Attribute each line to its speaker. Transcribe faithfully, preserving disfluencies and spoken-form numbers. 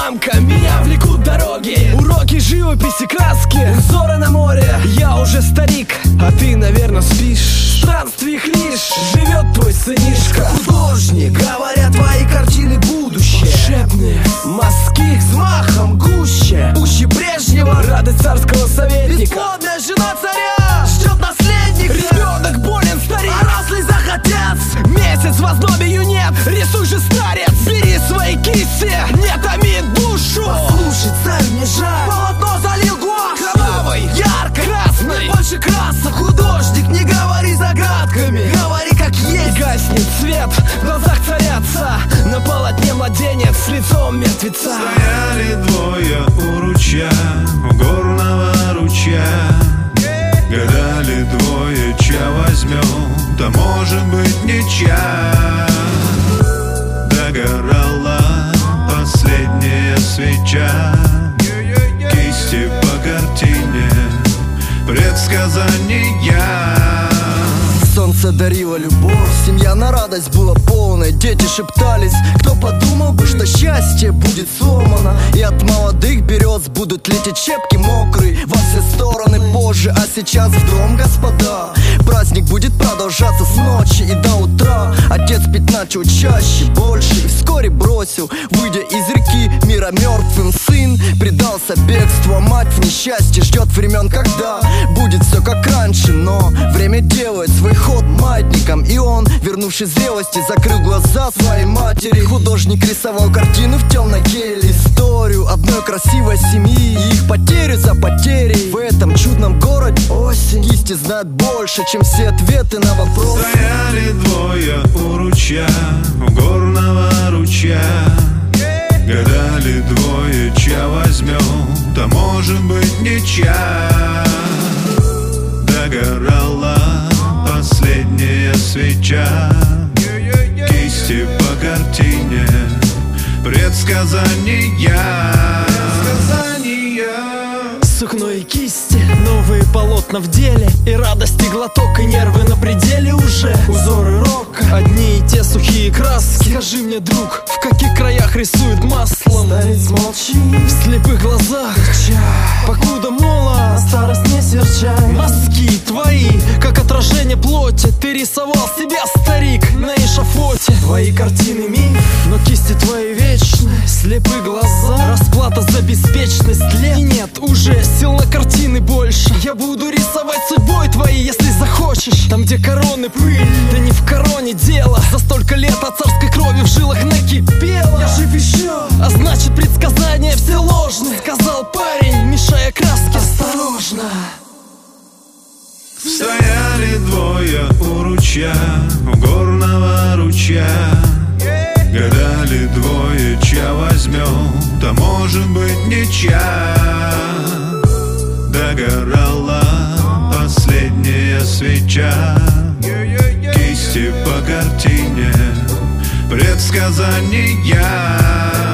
Speaker 1: мамка, меня влекут дороги, уроки живописи, краски, узоры на море. Я уже старик, а ты, наверное, спишь. В странствиях лишь живет твой сынишка.
Speaker 2: Художник, говорят, твои картины будущее.
Speaker 1: Волшебные
Speaker 2: мазки взмахом гуще,
Speaker 1: пуще прежнего, радость царского советника.
Speaker 2: Бесплодная жена царя ждет наследника.
Speaker 1: Ребенок болен, старик,
Speaker 2: а рослый захотец.
Speaker 1: Месяц в ознобе юнец, рисуй же, старец. Бери свои кисти, не томи душу.
Speaker 2: Послушай, царь, мне жаль, полотно залил гуашь.
Speaker 1: Кровавый,
Speaker 2: ярко,
Speaker 1: красный,
Speaker 2: больше красок. Художник, не говори загадками, говори как есть.
Speaker 1: Гаснет свет, в глазах царятся, на полотне младенец с лицом мертвеца.
Speaker 3: Стояли двое у ручья, у горного ручья. Гадали двое, чья возьмем, да может быть ничья. Догорала последняя свеча, кисти по картине, предсказания.
Speaker 2: Солнце дарило любовь, семья на радость была полная. Дети шептались, кто подумал бы, что счастье будет сломано. И от молодых берез будут лететь щепки мокрые во все стороны позже. А сейчас в дом, господа, праздник будет продолжаться с ночи и до утра. Отец пить начал чаще, больше, и вскоре бросил, выйдя из реки мира мертвым. Сын предался бегству, а мать в несчастье ждет времен, когда будет все как раньше. Но время делает свой ход маятником, и он, вернувшись в зрелости, закрыл глаза своей матери. Художник рисовал картину в темной гели, историю одной красивой семьи и их потерю за потерей. В этом чудном городе осень, кисти знают больше, чем все ответы на вопросы.
Speaker 3: Стояли двое у ручья, у горного ручья. Гадали двое, чья возьмем, да может быть ничья. Догорала последняя свеча, кисти по картине, предсказания.
Speaker 1: Сукно и кисти, новые полотна в деле, и радости глоток, и нервы на пределе уже. Узоры рока, одни и те сухие краски. Скажи мне, друг, в каких краях рисуют маслом?
Speaker 2: Старец, молчи,
Speaker 1: в слепых глазах покуда молод,
Speaker 2: старость не серчай.
Speaker 1: Мазки твои, как отражение плоти, ты рисовал себя, старик, на эшафоте. Твои картины миф, но кисти твои вечны. Слепые глаза, расплата за беспечность лет. И нет уже сил на картины больше. Я буду рисовать судьбой твоей, если захочешь. Там, где короны пыль, да не в короне дело. За столько лет от царской крови в жилах накипело.
Speaker 2: Я жив еще,
Speaker 1: а значит предсказания все ложны, сказал парень, мешая краски.
Speaker 2: Осторожно.
Speaker 3: Стояли двое у ручья, у горного ручья. Гадали двое, чья возьмем, да может быть ничья. Догорала последняя свеча, кисти по картине, предсказания.